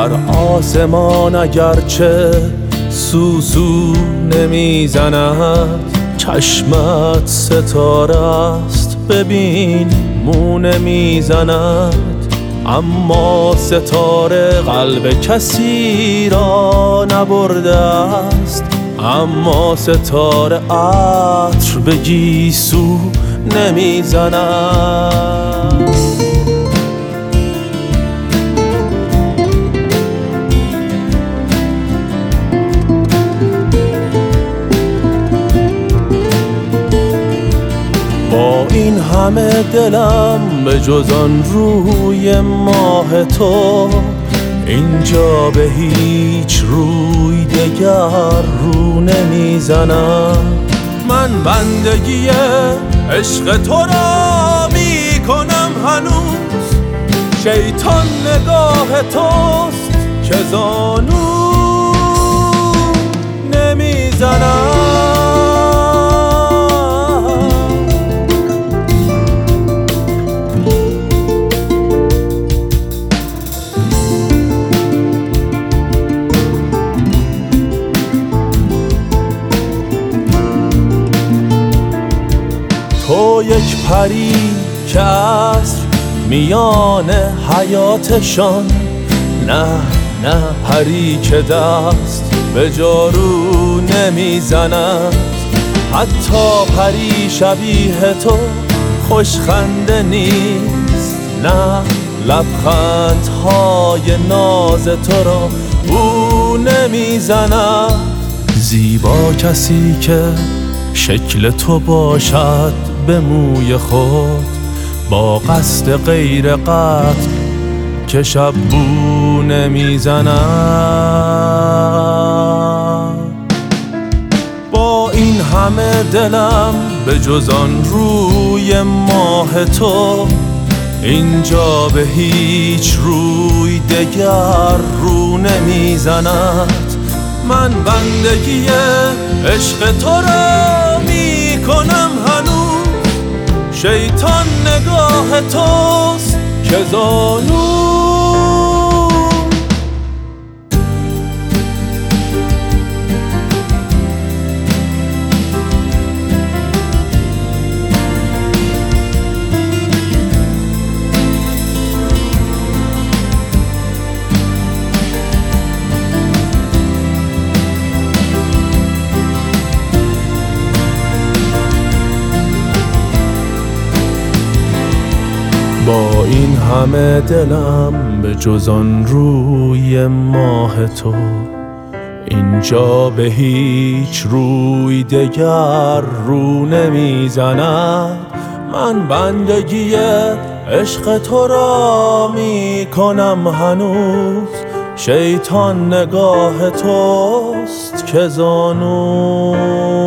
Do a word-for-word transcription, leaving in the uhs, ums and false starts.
بر آسمان اگرچه سوسو نمیزند، چشمت ستاره است ببین مو نمیزند. اما ستاره قلب کسی را نبرده است، اما ستاره عطر به گیسو نمیزند. با این همه دلم به جز آن روی ماه تو، اینجا به هیچ روی دگر رو نمیزنم. من بندگی عشق تو را می کنم هنوز، شیطان نگاه توست که زانو نمیزنم. تو یک پری که عصر میان حیاتشان، نه نه پری که دست به جارو نمیزند. حتی پری شبیه تو خوشخنده نیست، نه لبخندهای ناز تو را او نمیزند. زیبا کسی که شکل تو باشد به موی خود، با قصد غیر قتل که شب بو نمیزند. با این همه دلم به جز آن روی ماه تو، اینجا به هیچ روی دگر رو نمیزند. من بندگی عشق تو را می کنم هنوز، شیطان نگاه توست که زانو با این همه دلم به جز آن روی ماه تو، اینجا به هیچ روی دگر رو نمیزند. من بندگی عشق تو را می کنم هنوز، شیطان نگاه توست که زانو